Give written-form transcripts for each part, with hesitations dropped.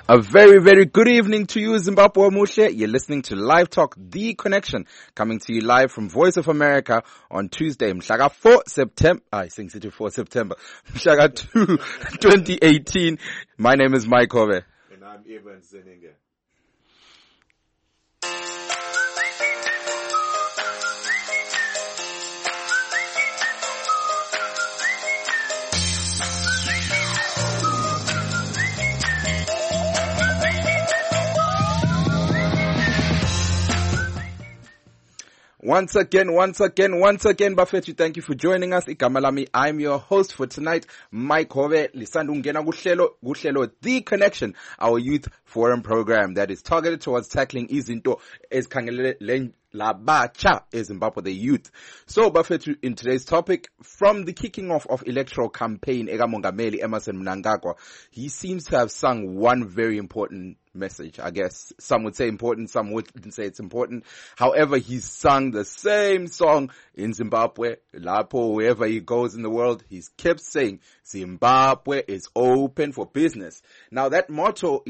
A very, very good evening to you, Zimbabwe Mushe. You're listening to Live Talk, The Connection, coming to you live from Voice of America on Tuesday, Mshaga 4 September, Mshaga 2, 2018. My name is Mike Hove. And I'm Evan Zeninger. Once again, Bafethu, thank you for joining us. Ikamalami, I'm your host for tonight, Mike Hove. Lisandu ngena kuhlelo The Connection, our youth forum program that is targeted towards tackling izinto ezikhangelele labacha eZimbabwe, the youth. So, Bafethu, in today's topic, from the kicking off of electoral campaign, Eka Mongameli Emmerson Mnangagwa, he seems to have sung one very important message. I guess some would say important, some wouldn't say it's important. However, he's sung the same song in Zimbabwe, Lapo, wherever he goes in the world. He's kept saying Zimbabwe is open for business. Now that motto,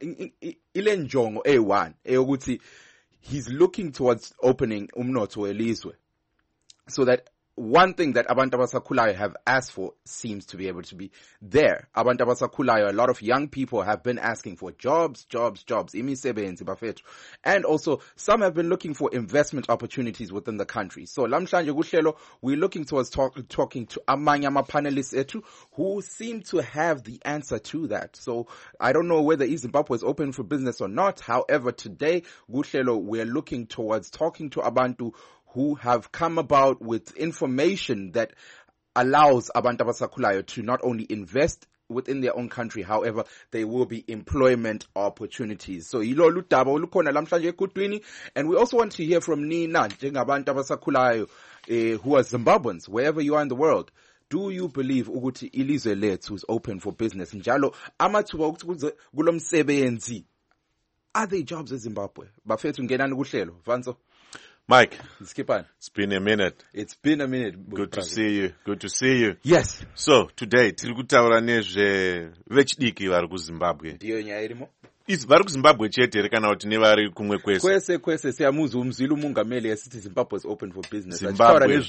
ilenjongo A1, eyokuthi he's looking towards opening umnotho welizwe, so that one thing that Abantu Abasakhulayo have asked for seems to be able to be there. Abantu Abasakhulayo, a lot of young people have been asking for jobs, imisebenzi bafethu, and also some have been looking for investment opportunities within the country. So lamhlanje kuhlelo, we're looking towards talking to amanye ama-panelists ethu who seem to have the answer to that. So I don't know whether Zimbabwe is open for business or not. However, today kuhlelo, we're looking towards talking to abantu who have come about with information that allows Abantu Abasakhulayo to not only invest within their own country, however, there will be employment opportunities. So yilolu daba olukhona lamhlanje ekudwini, and we also want to hear from Nina njengabantu Abasakhulayo who are Zimbabweans, wherever you are in the world. Do you believe ukuthi ilizwe lethu is open for business? Njalo amathuba ukuthi kulomsebenzi, are there jobs in Zimbabwe? Bafethu ngenani kuhlelo Vanso. Mike, Skipan. it's been a minute. It's been a minute. Good to see you. Yes. So, today, tiri kutaura nezve vechidiki vari kuZimbabwe. Ndiyo nyaya irimo. Vari kuZimbabwe chete here kana kuti nevari kumwe kwese. Kwese siyamuza umzila umungameli esithi Zimbabwe is open for business. Zimbabwe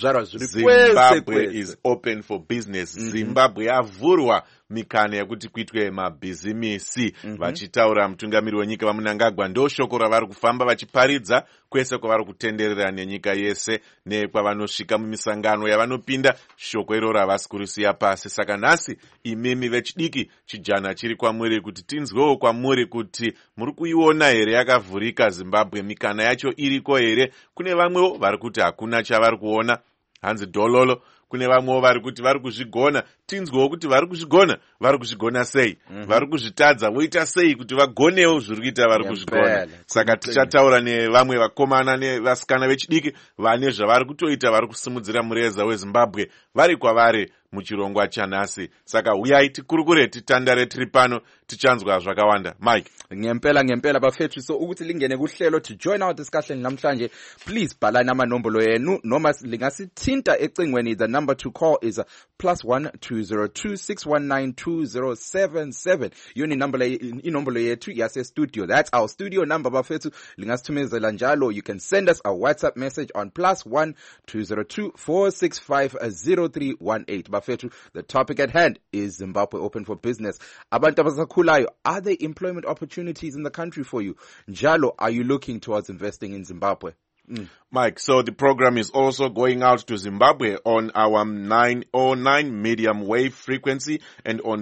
is open for business. Zimbabwe yavhurwa mikana yekuti kuitwe mabhizimisi. Vachitaura mutungamiri wenyika vaMnangagwa ndo shoko ravari kufamba vachiparidza kwese kwavari kutenderera nenyika yese nekwavanasvika mumisangano yavanopinda. Shoko iroro havasi kurisiya pasi. Saka nhasi imimi vechidiki chijana chiri kwamuri kuti tinzwewo kwamuri kuti muri kuiona here yakavhurika Zimbabwe, mikana yacho iriko here. Kune vamwewo vari kuti hakuna chavari kuona, hanzi dhololo. Kune vamwewo vari kuti vari kuzvigona. Tinzwewo kuti vari kuzvigona sei, vari kuzvitadza voita sei kuti vagonewo zviri kuita vari kuzvigona. Saka tichataura nevamwe vakomana nevasikana vechidiki vane zvavari kutoita, vari kusimudzira mureza weZimbabwe vari kwavari muchirongwa chanhasi. Saka uyai tikurukure, titandare, tiri pano tichanzwa zvakawanda. Mike, ngempela bafethu. So ukuthi lingene kuhlelo to join our discussion namhlanje, please bhalani amanombolo yenu noma lingasithinta ecingweni. The number to call is +1 202 619 2077. Yoni inombolo yethu yase studio. That's our studio number bafethu. Lingasithumezela njalo. You can send us a WhatsApp message on +1 202 465 0318. Bafethu, the topic at hand is Zimbabwe open for business. Abantu Abasakhulayo, are there employment opportunities in the country for you? Njalo, are you looking towards investing in Zimbabwe? Mike, so the program is also going out to Zimbabwe on our 909 medium wave frequency and on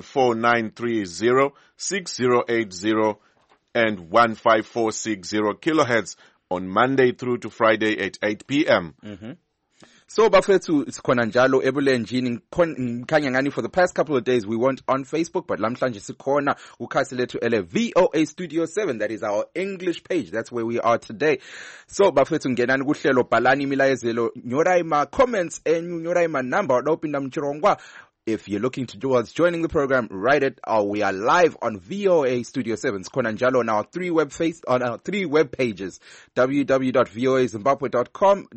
4930, 6080 and 15460 kilohertz on Monday through to Friday at 8 p.m. So bafethu, sikhona njalo ebulenjini ngikhanya ngani for the past couple of days we weren't on Facebook, but lamhlanje sikhona ukhasi lethu ele VOA Studio 7. That is our English page. That's where we are today. So bafethu, ngenani kuhlelo, bhalani imilayezelo, nyorai ma comments and nyorai ma number odopinda mchirongwa. If you're looking towards joining the program, write it. We are live on VOA Studio 7. Sikhona njalo on our three web pages: www.voazimbabwe.com,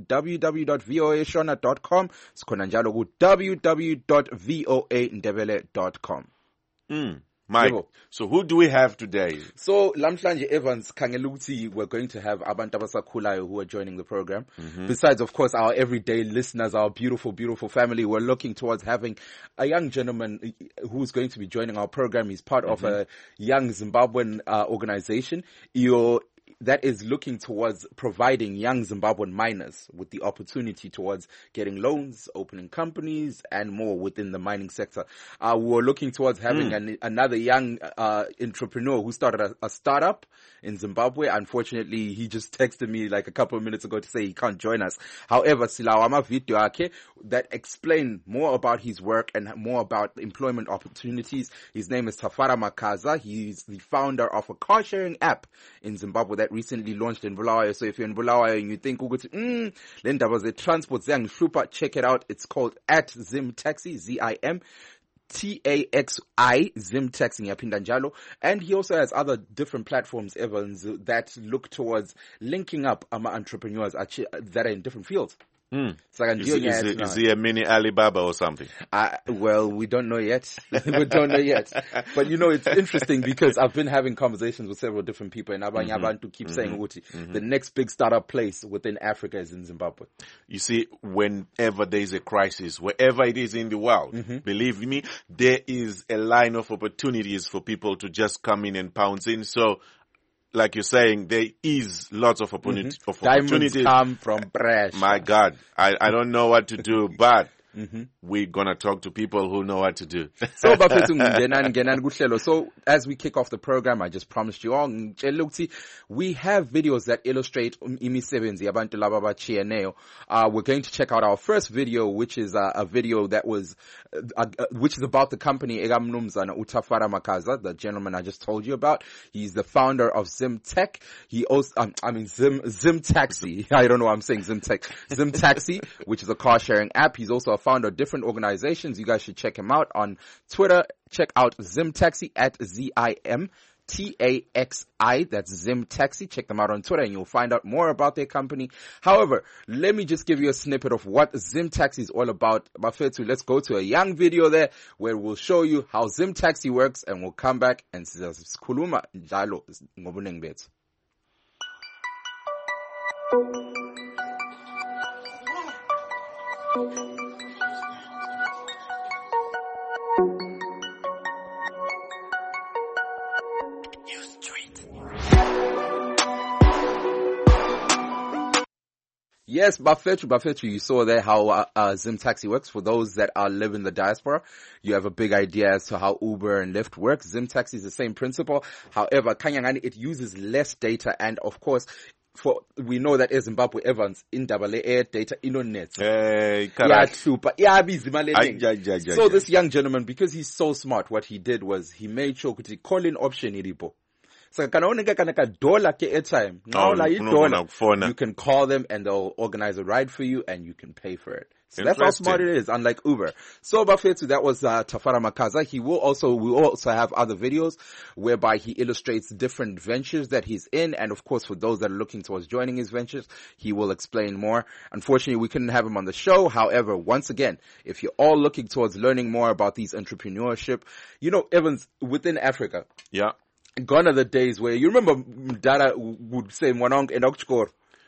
www.voashona.com, sikhona njalo ku www.voandebele.com. Mike, so who do we have today? So, Lamhlanje Evans, Kangeluti, we're going to have abantu abasakhulayo who are joining the program. Besides, of course, our everyday listeners, our beautiful, beautiful family, we're looking towards having a young gentleman who's going to be joining our program. He's part of a young Zimbabwean organization. That is looking towards providing young Zimbabwean miners with the opportunity towards getting loans, opening companies, and more within the mining sector. We were looking towards having another young entrepreneur who started a startup in Zimbabwe. Unfortunately, he just texted me like a couple of minutes ago to say he can't join us. However, silawama video ake that explain more about his work and more about employment opportunities. His name is Tafara Makaza. He's the founder of a car sharing app in Zimbabwe that recently launched in Bulawayo. So if you're in Bulawayo and you think, then there was a transport zang shupa, check it out. It's called @ZimTaxi, ZimTaxi, ZimTaxi ngiyaphinda njalo. And he also has other different platforms, Evans, that look towards linking up entrepreneurs that are in different fields. Is he a mini Alibaba or something? Well, we don't know yet. We don't know yet. But it's interesting because I've been having conversations with several different people, and abanye abantu keep saying, the next big startup place within Africa is in Zimbabwe. You see, whenever there is a crisis, wherever it is in the world, believe me, there is a line of opportunities for people to just come in and pounce in. So, like you're saying, there is lots of opportunities. Diamonds come from pressure. My God, I don't know what to do, but we're gonna talk to people who know what to do. So, as we kick off the program, I just promised you all, we have videos that illustrate imisebenzi yabantu laba abatshiyeneyo. We're going to check out our first video, which is a video that was which is about the company ekamnumzana uTafara Makaza, the gentleman I just told you about. He's the founder of ZimTech. He also ZimTaxi. I don't know why I'm saying ZimTech. ZimTaxi, which is a car sharing app. He's also a founder of different organizations. You guys should check him out on Twitter. Check out ZimTaxi @ZimTaxi. That's ZimTaxi. Check them out on Twitter and you'll find out more about their company. However, let me just give you a snippet of what ZimTaxi is all about. Bafethu, let's go to a young video there where we'll show you how ZimTaxi works, and we'll come back and sikhuluma njalo ngobunengi bethu. Yes, Bafethu, you saw there how ZimTaxi works. For those that live in the diaspora, you have a big idea as to how Uber and Lyft works. ZimTaxi is the same principle. However, Kanyangani, it uses less data, and of course, we know that Zimbabwe Evans in air data net. So this young gentleman, because he's so smart, what he did was he made sure to call in option iripo. So $1 airtime. You can call them and they'll organize a ride for you and you can pay for it. So that's how smart it is, unlike Uber. So Bafethu, that was Tafara Makaza. We will also have other videos whereby he illustrates different ventures that he's in, and of course for those that are looking towards joining his ventures, he will explain more. Unfortunately, we couldn't have him on the show. However, once again, if you're all looking towards learning more about these entrepreneurship, Evans, within Africa. Yeah. Gone are the days where you remember Dada would say Mwanang and Okchkor.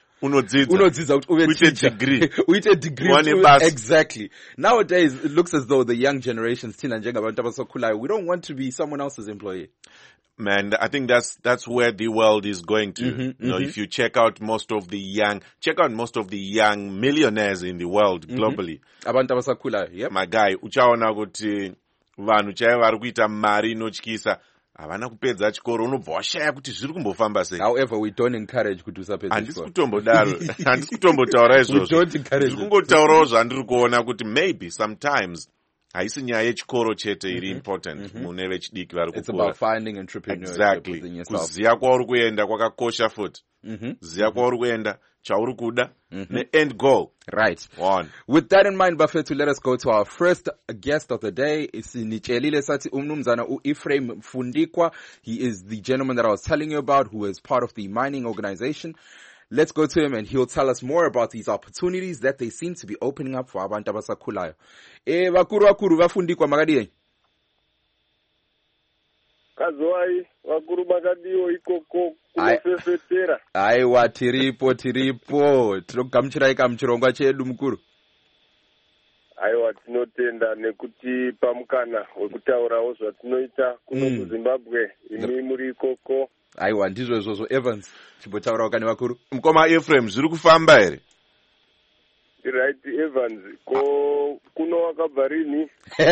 With a degree. Exactly. Nowadays, it looks as though the young generations, we don't want to be someone else's employee. Man, I think that's where the world is going to. If you check out most of the young millionaires in the world globally. Yep. My guy, uchaona kuti vanhu chaivo vari kuita mari inotyisa. Havana kupedza chikoro unobva washaya kuti zviri kumbofamba sei. However, we don't encourage kuti usapedza chikoro. Handisi kutombotaura izvozvo. Ndiri kungotaurawo zvandiri kuona kuti maybe sometimes haisi nyaya yechikoro chete iri important mune vechidiki vari kukura. It's about finding entrepreneurship within yourself. Kuziya kwauri kuenda kwakakosha futi. Ziya kwauri kuenda, chauri kuda, end goal. Right. One. With that in mind, Bafethu, let us go to our first guest of the day. Sinitshelile sathi umnumzana Ephraim Fundikwa. He is the gentleman that I was telling you about, who is part of the mining organization. Let's go to him and he'll tell us more about these opportunities that they seem to be opening up for abantu abasakhulayo. Bakuru Bafundikwa makadie. Kazowai vakuru makadiwo ikoko kunofefetera. Aiwa tiripo tinogamuchirai kamuchirongwa chedu mukuru. Aiwa tinotenda nekuti pamukana wekutaurawo zvatinoita kuno kuZimbabwe imi muri ikoko. Aiwa ndizvo izvozvo Evans chimbotaurawo kane vakuru. Mukoma Ephraim zviri kufamba here? Right Evans kuno wakabva rini?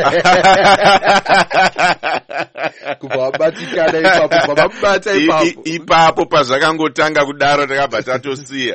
Kubabatikana ipapo bababata ipapo. Ipapo pazvakangotanga kudaro takabva tatosiya.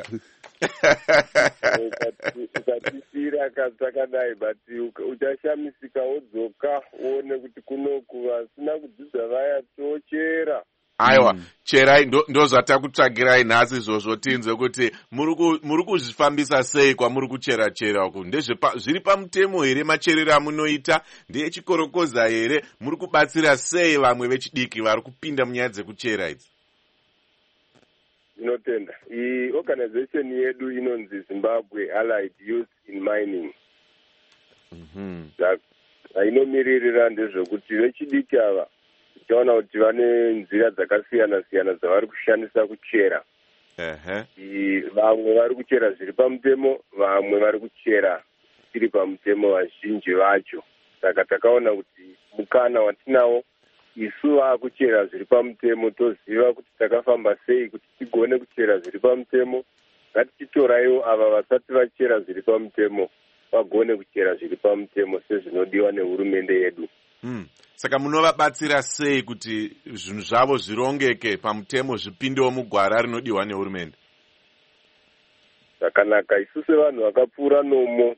Ukatisira katakadai but uchashamisika wodzoka uone kuti kunoku vasina kudzidza vaya tochera. Aiwa, cherai ndozvatakutsvagirai nhasi izvozvo tinzwe kuti muri kuzvifambisa sei kwamuri kuchera uku. Zviri pamutemo here macherero amunoita? Ndeyechikorokoza here? Muri kubatsira sei vamwe vechidiki vari kupinda munyaya dzekuchera idzi? Inotenda. Iyi organization yedu inonzi Zimbabwe Allied Youth in Mining. Inomiririra ndezvekuti vechidiki ava tichaona kuti vane nzira dzakasiyana dzavari kushandisa kuchera. Vamwe vari kuchera zviri pamutemo, vamwe vari kuchera tiri pamutemo vazhinji vacho. Saka takaona kuti mukana watinawo isu vakuchera zviri pamutemo toziva kuti takafamba sei kuti tigone kuchera zviri pamutemo. Ngatichitoraiwo ava vasati vachera zviri pamutemo vagone kuchera zviri pamutemo sezvinodiwa nehurumende yedu. Saka munovabatsira sei kuti zvinhu zvavo zvirongeke pamutemo zvipindewo mugwara rinodiwa nehurumende? Zvakanaka, isu sevanhu vakapfuura nomo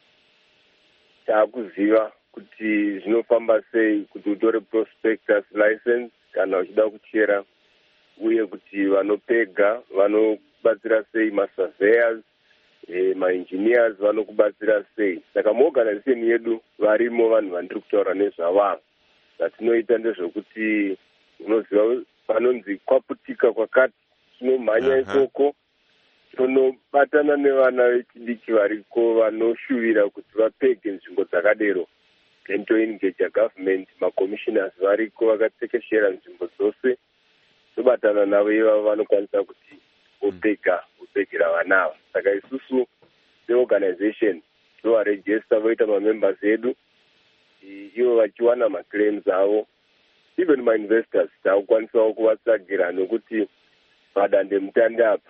taakuziva kuti zvinofamba sei kuti utore prospectus license kana uchida kuchera, uye kuti vanopega vanobatsira sei, masurveyors, maengineers vanokubatsira sei. Saka muorganization yedu varimo vanhu vandiri kutaura nezvavavo. Zvatinoita ndezvokuti unoziva panonzi kwaputika kwakati, tinomhanya ikoko tonobatana nevana vechidiki variko vanoshuvira kuti vapege nzvimbo dzakadero. Then toengage government, macommissioners variko vakatekeshera nzvimbo dzose, tobatana navo ivavo vanokwanisa kuti vopegera vanava. Saka isusu seorganization tovaregister voita mamembers edu, ivo vachiwana maclaims avo. Even mainvestors takukwanisawo kuvatsagira nokuti padande mutande apa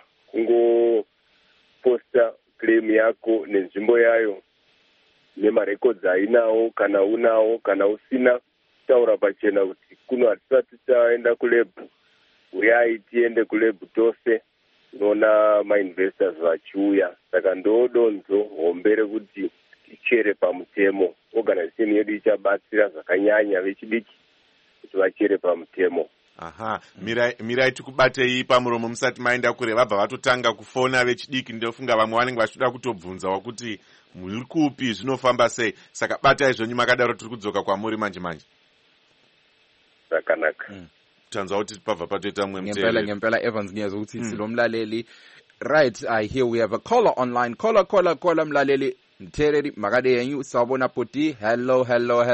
kungoposta claim yako nenzvimbo yayo nemarecords ainawo, kana unawo kana usina, taura pachena kuti kuno hatisati taenda kulebhu, uyai tiende kulebhu tose, unoona mainvestors vachiuya. Saka ndodonzo hombe rekuti tichere pamutemo. Organization yedu ichabatsira zvakanyanya vechidiki kuti vachere pamutemo. Mirai tikubatei pamuromo musati maenda kure. Vabva vatotanga kufona vechidiki, ndofunga vamwe vanenge vachida kutobvunzawo kuti muri kupi, zvinofamba sei. Saka batai zvonyu makadaro, tiri kudzoka kwamuri manje. Zvakanaka. Tanzwa kuti pabva patoita mumwe muteereri. Ngempela Evans ngiyazi ukuthi silomlaleli. Right, I hear we have a caller online. Caller mlaleli. Mtereri makade yenyu sawubona bhuti. Hello.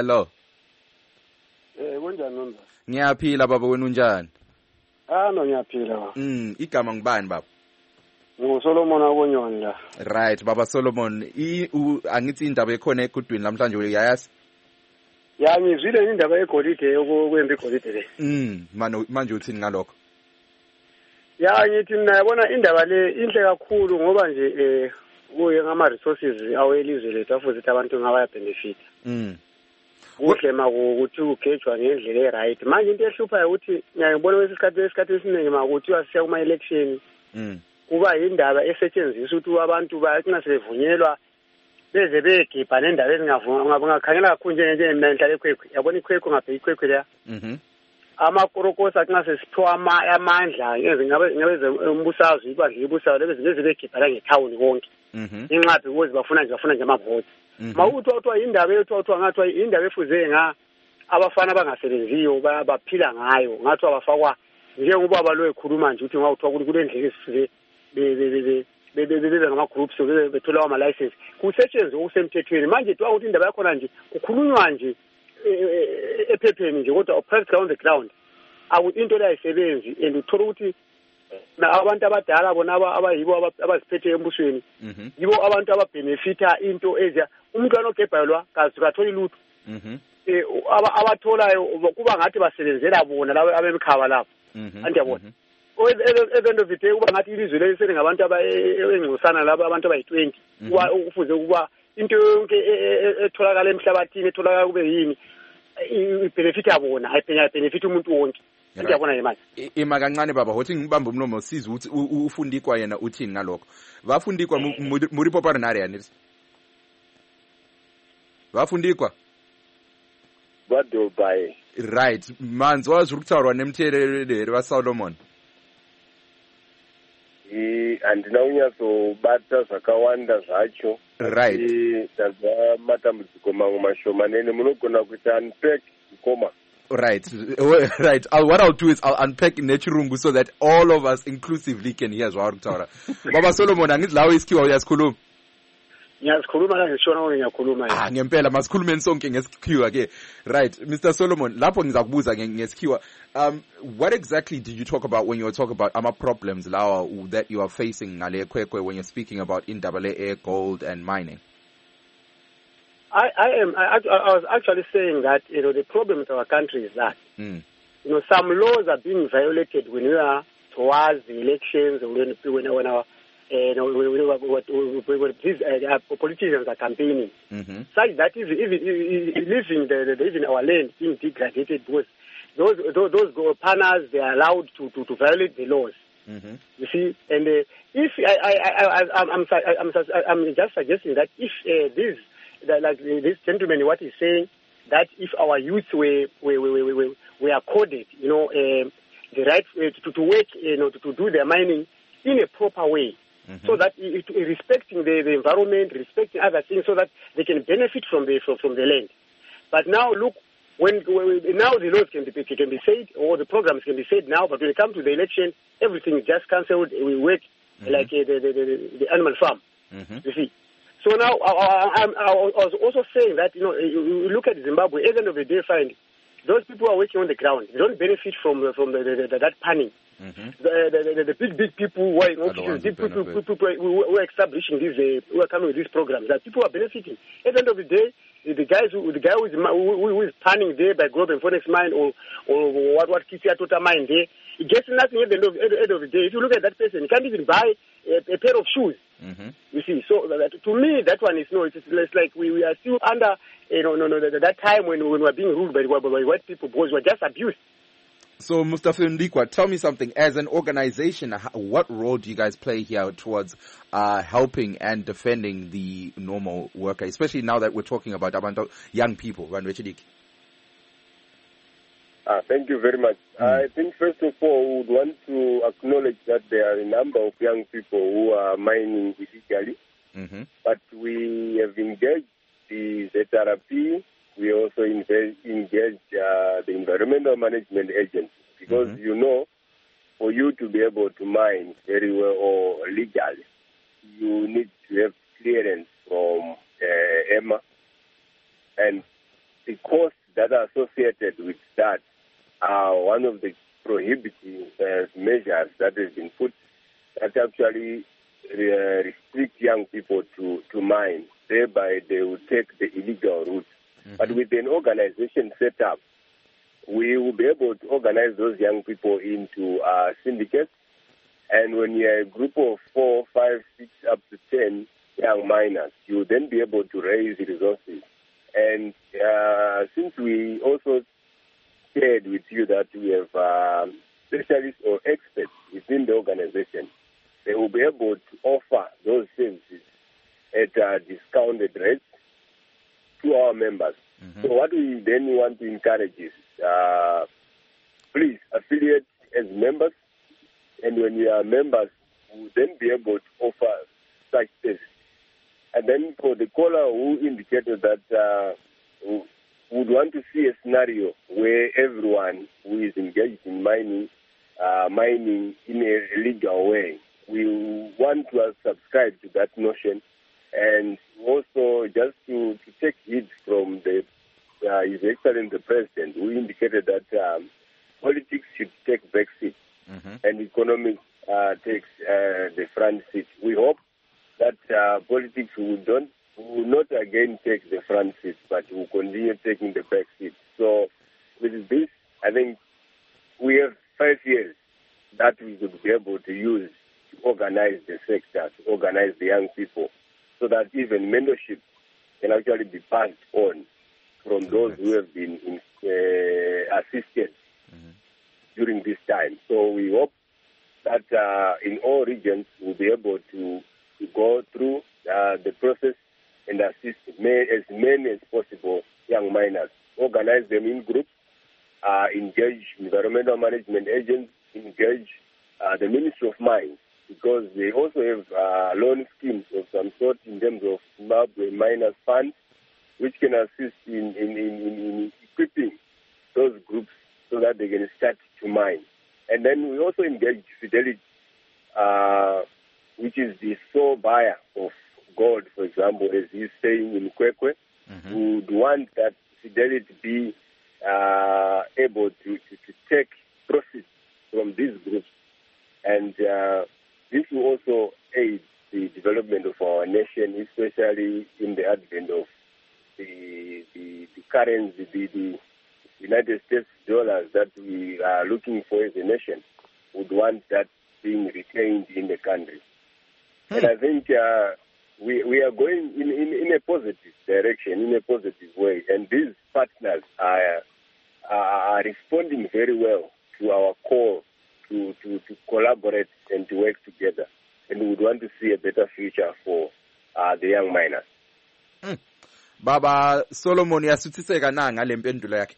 Kunjani nonza? Ngiyaphila baba, wena unjani? No ngiyaphila. Igama ngibani baba? NguSolomon Akonyoni la. Right baba Solomon, angithi indaba ekhona egudwini namhlanje uyayazi? Ya ngizwile indaba yegolide yokwemba igolide le. Manje uthini ngalokho? Ya ngithi nayabona indaba le inhle kakhulu ngoba nje kuye ngama-resources awelizwe lethu afuthi abantu ngabaya benefit. Kuhle makuthi ugejwa ngendlela e-right. Manje into ehluphayo ukuthi ngiyabona isikhathi esiningi makuthi wasiya kuma-election kuba yindaba esetshenziswa ukuthi abantu bayathina sebevunyelwa beze begibha nendaba ezingakhangela kakhulu njengemina ngihlala eKwekwe. Yabona iKwekwe ngapha iKwekwe leya. Amakorokosa athina sesiphiwa amandla ngabeze umbusazwe, ibandla ibusayo lezi begibha la ngethawuni konke. Inqaphi ukuthi bafuna nje amavoti. Mawuthi wathiwa indaba ethiwa ngathiwa indaba efuze abafana abangasebenziyo baphila ngayo, ngathiwa bafakwa njengobaba lo ekhuluma nje ukuthi ngawuthiwa kule ndlela esifuze bebe ngama-groups bethola ama-license kusetshenzwe okusemthethweni. Manje thiwa ukuthi indaba yakhona nje kukhulunywa nje ephepheni nje, kodwa practical on the ground into leyayisebenzi and uthola ukuthi abantu abadala bona abayibo abaziphethe embusweni yibo abantu ababhenefitha into eziya umuntu anogebhelwa katholi lutho abatholayo kuba ngathi basebenzela bona labo abemkhaba lapho andiyabona at the end of the day kuba ngathi ilizwe leli selingabantu engcosana labo abantu abayi-20 kufuze ukuba into yonke etholakala emhlabathini etholakala kube yini ibhenefitha bona ayibhenefitha umuntu wonke andiyabona nje manje ima kancane baba hothi ngibambe umlomo siza ukuthi ufundikwa yena uthini ngalokho bafundikwa muri poparinari yanisi bafundikwa vadobaye right manzi wazviri kutaurwa nemuteereri here vasolomon handina kunyatsobata zvakawanda zvacho right tazva matambudziko mamwe mashomanene munogona kuita unpack mukoma right what I'll do is I'll unpack nechirungu so that all of us inclusively can hear zvauri kutaura baba Solomon angithi lawe isikhiwa uyasikhuluma ngiyazikhuluma la ngishona ukuthi ngiyakhuluma ngempela masikhulumeni sonke ngesikhiwa ke right Mr Solomon lapho ngizakubuza ngesikhiwa what exactly did you talk about when you were talking about ama problems lawa that you are facing ngale kwekwe when you're speaking about indaba le gold and mining? I was actually saying that the problem with our country is that some laws are being violated when we are towards the elections, when our these politicians are campaigning, such that even our land being degraded because those partners, they are allowed to violate the laws. You see, and if I'm just suggesting that if this gentleman, what he's saying, that if our youth were accorded, the right to work, to do their mining in a proper way. So that respecting the environment, respecting other things, so that they can benefit from the land. But now look, when now the laws can be said, or the programs can be said now, but when it comes to the election, everything is just cancelled. We work like the animal farm. You see. So now I was also saying that you look at Zimbabwe. At the end of the day, find those people who are working on the ground, they don't benefit from that panning. The big people who are in offices, people who are establishing these, who are coming with these programs, that people are benefiting. At the end of the day, the guy who is panning there by Globe and Phoenix mine or what Kisia Tota mine there, he gets nothing at the end of the day. If you look at that person, he can't even buy a pair of shoes. You see, so to me, that one is it's like we are still under that time when we were being ruled by white people because we were just abused. So, Mustafa Ndikwa, tell me something. As an organization, what role do you guys play here towards helping and defending the normal worker, especially now that we're talking about young people? Thank you very much. I think first of all, we would want to acknowledge that there are a number of young people who are mining illegally, but we have engaged the ZRP. We also engage the Environmental Management Agency because, for you to be able to mine very well or legally, you need to have clearance from EMA. And the costs that are associated with that are one of the prohibiting measures that has been put that actually restrict young people to mine. Thereby, they will take the illegal route. But with an organization set up, we will be able to organize those young people into syndicates. And when you are a group of 4, 5, 6, up to 10 young miners, you will then be able to raise resources. And since we also shared with you that we have specialists or experts within the organization, they will be able to offer those services at discounted rates to our members. So what we then want to encourage is, please affiliate as members, and when you are members, we will then be able to offer such services. And then for the caller who indicated that would want to see a scenario where everyone who is engaged in mining in a legal way, we want to subscribe to that notion. And also just to take heed from His Excellency the President, who indicated that politics should economic takes the front seat. We hope that politics will not again take the front seat, but will continue taking the back seat. So with this, I think we have 5 years that we could be able to use to organize the sector, to organize the young people, so that even mentorship can actually be passed on from those who have been assisted during this time. So we hope that in all regions we'll be able to go through the process and assist as many as possible young miners, organize them in groups, engage environmental management agents, engage the Ministry of Mines, because they also have loan schemes of some sort in terms of Zimbabwe Miners Fund, which can assist in equipping those groups so that they can start to mine. And then we also engage Fidelity, which is the sole buyer of gold, for example, as he's saying in Kwekwe. We would want that Fidelity be able to take profits from these groups. And this will also aid the development of our nation, especially in the advent of the currency, the United States dollars that we are looking for as a nation. Would want that being retained in the country. And I think we are going in a positive direction, in a positive way. And these partners are responding very well to our call to collaborate and to work together. And we would want to see a better future for the young miners. Baba Solomon yasuthiseka na ngale mpendulo yakhe.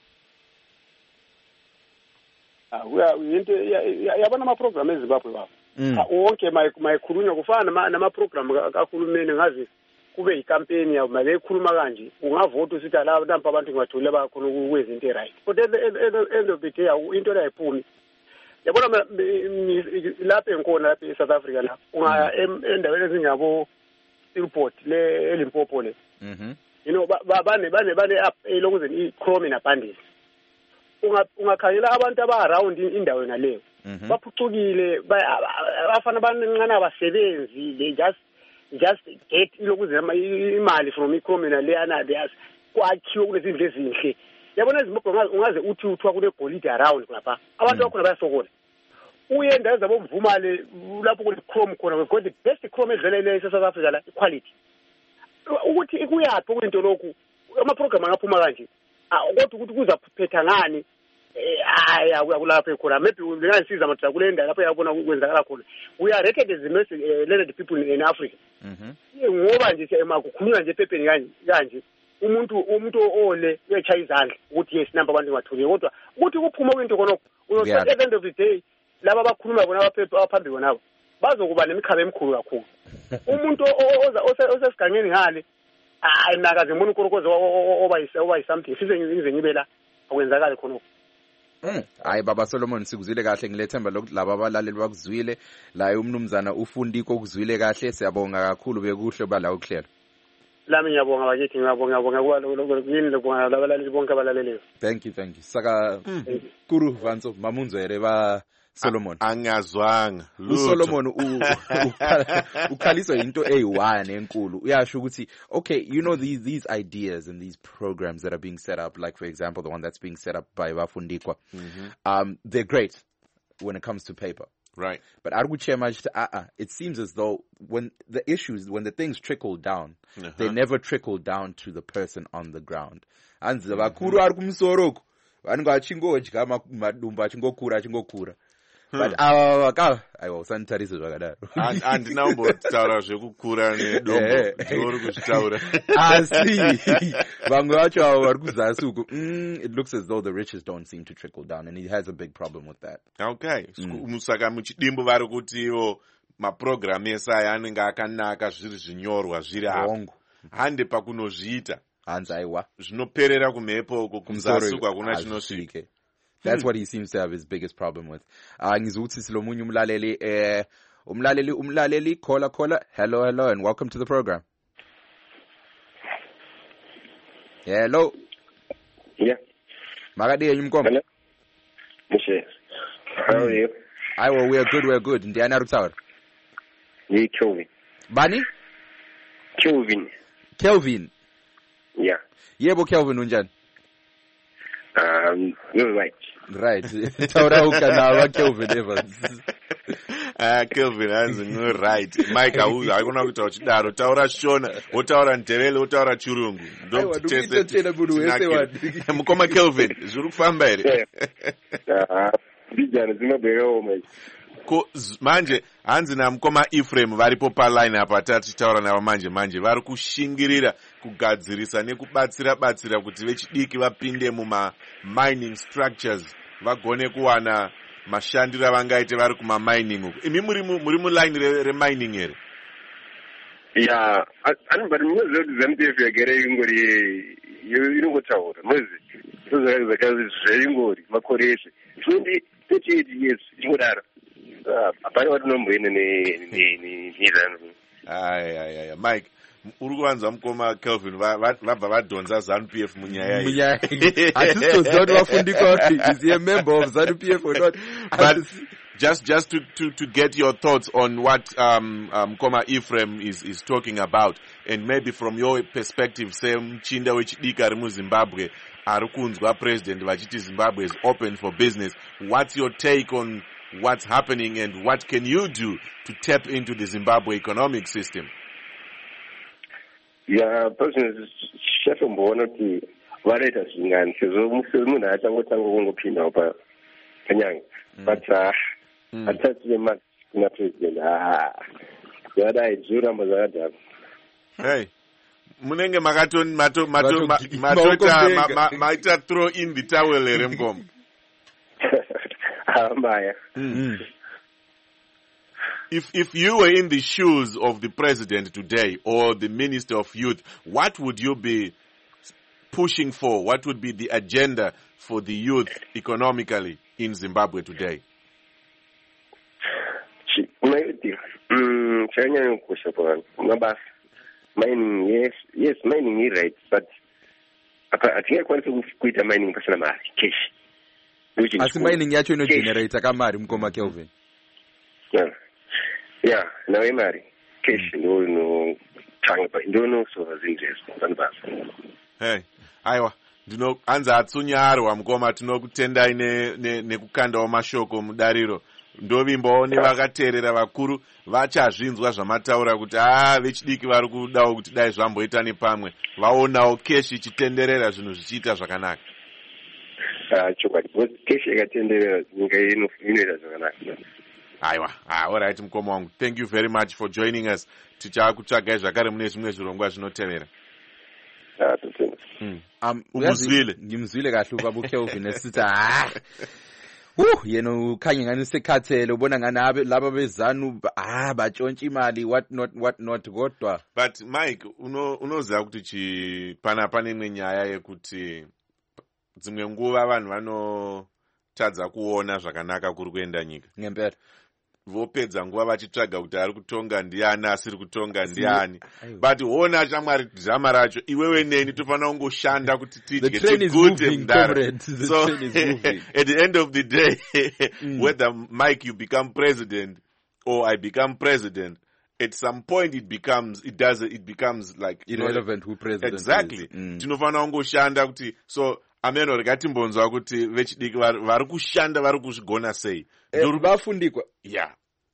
Yabona ama-program eZimbabwe baba. Wonke mayikhulunywa kufana nama-program kahulumeni ngazi kube yikampeni yawo manje ekhuluma kanje ungavota usithi la nampa abantu ngibathule bakhona ukwezinto right. But end of the day into la iphumi. Yabona lapha enkona lapha eSouth Africa lapha ungaya endaweni ezingabo Silport le eLimpopo le. You know bane elokuzeni iChrome nabundles. Ungakhangela abantu aba-around indawo naleyo baphucukile bafana abancane abasebenzi they just get ilokuzama imali from iChrome leyana theyas kwakhiwe kulezindlu ezinhle yabona izimbabwe ungaze uthi uthiwa kunegolide around lapha abantu bakhona bayasokola uye ndawo zabo mvumale lapho kuneChrome khona we got the best Chrome edlelele eSouth Africa la quality ukuthi kuyaphi kwinto lokhu ama-program angaphuma kanje kodwa ukuthi kuzaphetha ngani akulapha ekhona maybe ngingasiza amadoda kule ndawo lapho yabona kwenzakala khona we are rated as the most learned people in Africa ngoba nje kukhulunywa nje ephepheni kanje umuntu ole uyachaya izandla ukuthi yes number abantu ngathuli kodwa ukuthi kuphuma kwinto khonokho at the end of the day laba abakhuluma bona abaphambi bonabo bazokuba nemikhaba emikhulu kakhulu umuntu osesigangeni ngale ayinakaze umuntu unkorokozo oba something size ngize ngibe la okwenzakala khonokho hayi baba Solomon sikuzwile kahle ngilethemba lokho laba abalaleli bakuzwile la umnumzana ufundiko okuzwile kahle siyabonga kakhulu bekuhle bala ukuhlela lami ngiyabonga bakithi ngiyabonga yini lokubonga labalaleli bonke abalaleleyo thank you saka kuru vanzo mamunzwere ba Solomon angazwanga uSolomon ukhaliswa into eyi1 enkulu uyasho ukuthi okay you know these ideas and these programs that are being set up like for example the one that's being set up by Bafundikwa they're great when it comes to paper right but it seems as though when the things trickle down they never trickle down to the person on the ground anzi bakuru ari kumsoroko vanenge achingodya madumbu achingokura but aiwa usanitarise zvakadaro andinaumbotaura zvekukura nedombo ndori kuzvitaura asi vamwe vacho avo vari kuzasi uku it looks as though the riches don't seem to trickle down and he has a big problem with that okay saka muchidimbo vari kuti ivo maprogram ese aya anenge akanaka zviri zvinyorwa zviri apo hande pakunozviita hanzi aiwa zvinoperera kumhepo uko kumzasi kwakuna chinosvika. That's what he seems to have his biggest problem with. Ngizuthi silomunye umlaleli caller. Hello and welcome to the program. Hello. Yeah. Magadi yimkomba. Hello. How are you? Aiwa, we are good. Ndiani arutaura? Ni Kelvin. Bani? Kelvin. Yeah. Yebo Kelvin unjani? You're right. Right. Taura ukana Kelvin Evans. Kelvin hanzi no right. Mike haikona kuti uchidaro taura Shona, wotaura Ndebele, wotaura Chirungu. Tese munhu wese wadi. Mukoma Kelvin, zviri kufamba here. Bijana zvinobvewo manje. Ko manje hanzi namukoma Ephraim varipo paline apa tataura navo manje vari kushingirira kugadzirisa nekubatsira kuti vechidiki vapinde muma mining structures vagone kuwana mashandiro avangaite vari kuma mining uko. Imi muri muline remining here? Yeah, but muzi kuti ZANU-PF yagere ingori inongotaura muzi zvakazi zveingori makore eshe 38 years ingodaro. Apana watinomboenda nezanu. Aya Mike, uri kuvanza mukoma Kelvin vabva vadhonza ZANU-PF munyaya iyi. Hatitoziva kuti vafundika kuti is he a member of ZANU-PF or not. But just to get your thoughts on what mukoma Ephraim is talking about, and maybe from your perspective, say mchinda wechidiki ari muZimbabwe ari kunzwa president vachiti Zimbabwe is open for business. What's your take on what's happening and what can you do to tap into the Zimbabwe economic system? Yeah, personally, chatomboona kuti varaita zvingani sezvo munhu achangotanga kungopindawo panyanga, but hatati kuna president zvadai zvoramba zvakadaro. Hey, munenge maita throw in the towel here mukoma. Maya. If you were in the shoes of the president today or the minister of youth, what would you be pushing for? What would be the agenda for the youth economically in Zimbabwe today? Mining, yes, mining is right, but I think I want to quit mining pasina mari cash. Asi mining yacho inogenerator kamari mukoma Kelvin. Yeah, nawe mari cash no tanga ndono so zinjesi. Hey, aiwa ndino anza atsunyarwa mukoma tinokutendai nekukandawo mashoko mudariro. Ndovimbawo nevakateerera vakuru vachazvinzwa zvamataura kuti vechidiki vari kudawo kuti dai zvamboita nepamwe vaonawo keshi ichitenderera zvinhu zvichiita zvakanaka. Chokwadi keshi ikatenderera nyika inoita zvakanaka. Aiwa, all right mukoma wangu, thank you very much for joining us. Tichakutsvagai zvakare mune zvimwe zvirongwa zvinotevera. Umuzwile ngimzwile kahle ubaba uKelvin esithi yena ukhanye ngani sekhathele ubona ngani laba bezanu batshontsha imali what not kodwa. But Mike unoziva kuti pane imwe nyaya yekuti dzimwe nguva vanhu vanotadza kuona zvakanaka kuri kuenda nyika ngempela vopedza nguva vachitsvaga kuti ari kutonga ndiani asiri kutonga ndiani, but ona chamwari dhirama racho iwewe neni tofanira kungoshanda kuti tigute mudara. So at the end of the day whether Mike you become president or I become president, at some point it becomes like irrelevant who president exactly is. Tinofanira kungoshanda kuti so ameno rikatimbonzwa kuti vechidiki vari kushanda vari kuzvigona sei vafundikwa. Yeah,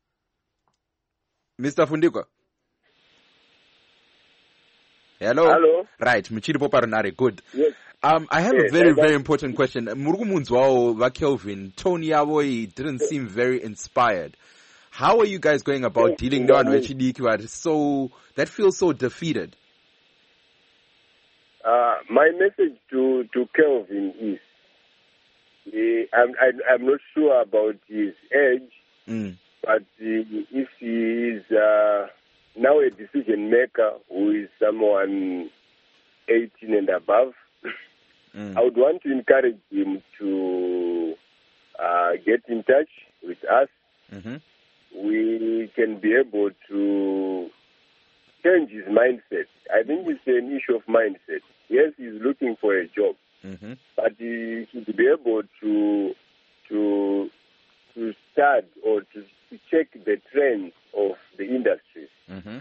Mr. Fundikwa. Hello. Right, muchiripo paronare. Good. Yes. I have a very important question. Murugumunzwao va Kelvin, Tony Yavoi didn't seem very inspired. How are you guys going about dealing with HDQ that feels so defeated? My message to Kelvin is, I'm not sure about his age, but if he is now a decision maker who is someone 18 and above, I would want to encourage him to get in touch with us. We can be able to change his mindset. I think it's an issue of mindset. Yes, he's looking for a job, but he should be able to start chart or to check the trends of the industries. Mm-hmm.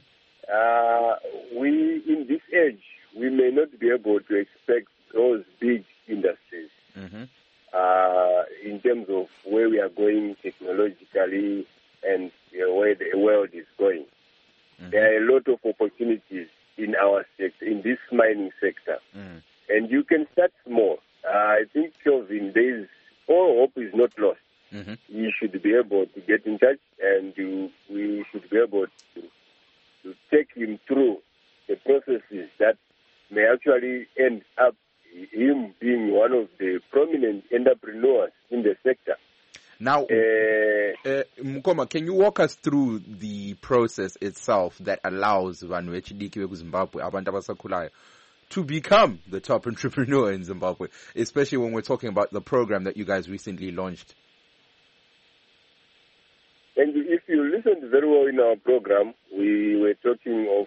We, in this age, we may not be able to expect those big industries Mm-hmm. in terms of where we are going technologically and where the world is going. Mm-hmm. There are a lot of opportunities in our sector, in this mining sector. Mm. And you can start small. I think, Kelvin, all hope is not lost. Mm-hmm. You should be able to get in touch, and we should be able to take him through the processes that may actually end up him being one of the prominent entrepreneurs in the sector. Now, Mkoma, can you walk us through the process itself that allows vanhu vechidiki vekuZimbabwe, abantu abasakhulayo, to become the top entrepreneur in Zimbabwe, especially when we're talking about the program that you guys recently launched? And if you listened very well in our program, we were talking of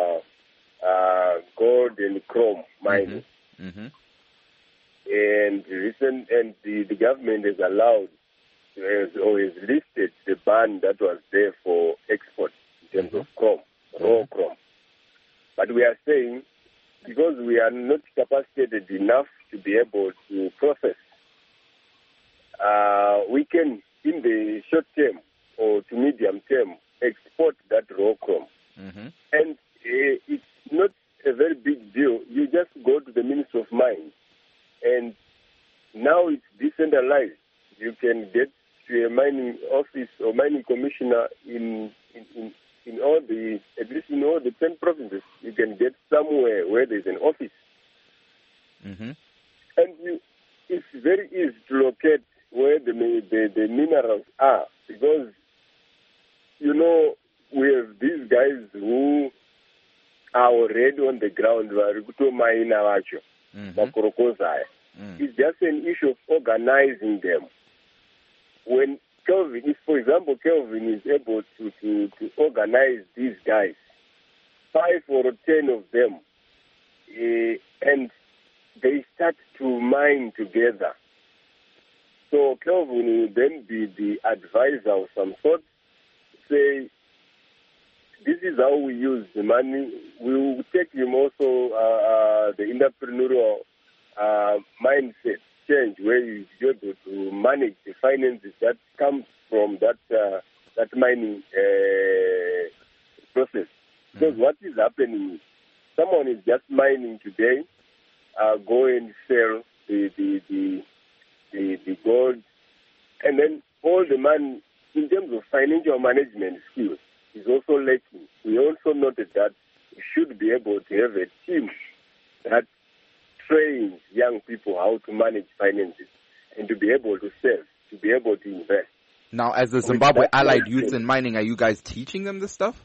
gold and chrome mining. Mm-hmm. And the government has allowed, or has listed the ban that was there for export in terms of chrome, raw chrome. But we are saying, because we are not capacitated enough to be able to process, we can, in the short term or to medium term, export that raw chrome. Mm-hmm. And it's not a very big deal. You just go to the Ministry of Mines, and now it's decentralized. You can get to a mining office or mining commissioner in all the, at least in all the 10 provinces. You can get somewhere where there's an office. Mm-hmm. And it's very easy to locate where the minerals are, because, you know, we have these guys who are already on the ground. It's just an issue of organizing them. When Kelvin, if for example Kelvin is able to organize these guys, 5 or 10 of them, and they start to mine together. So Kelvin will then be the advisor of some sort, say, this is how we use the money. We will take him also the entrepreneurial mindset change, where you be able to manage the finances that comes from that mining process. Because what is happening is someone is just mining today, go and sell the gold, and then all the money in terms of financial management skills is also lacking. We also noted that we should be able to have a team that trains young people how to manage finances and to be able to save, to be able to invest. Now, as the Zimbabwe Allied Youth in Mining, are you guys teaching them this stuff?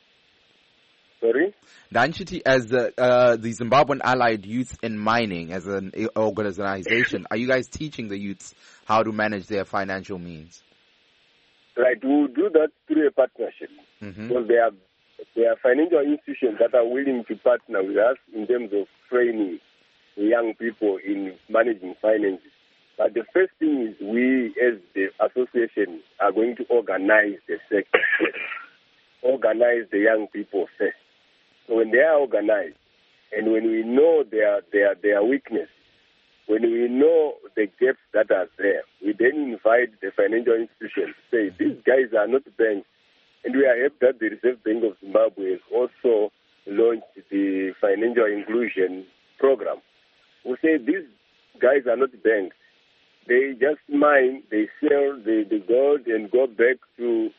Sorry? Danchiti, as the Zimbabwean Allied Youth in Mining, as an organization, are you guys teaching the youths how to manage their financial means? Right, we'll do that through a partnership. Mm-hmm. Because there are financial institutions that are willing to partner with us in terms of training young people in managing finances. But the first thing is we, as the association, are going to organize the sector, organize the young people first. So when they are organized, and when we know their weakness, when we know the gaps that are there, we then invite the financial institutions to say, these guys are not banks. And we are happy that the Reserve Bank of Zimbabwe has also launched the financial inclusion program. We say these guys are not banks. They just mine, they sell the gold and go back to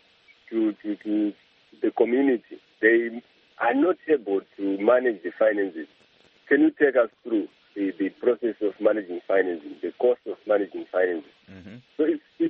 the community. They are not able to manage the finances. Can you take us through the process of managing finances, the cost of managing finances? Mm-hmm. So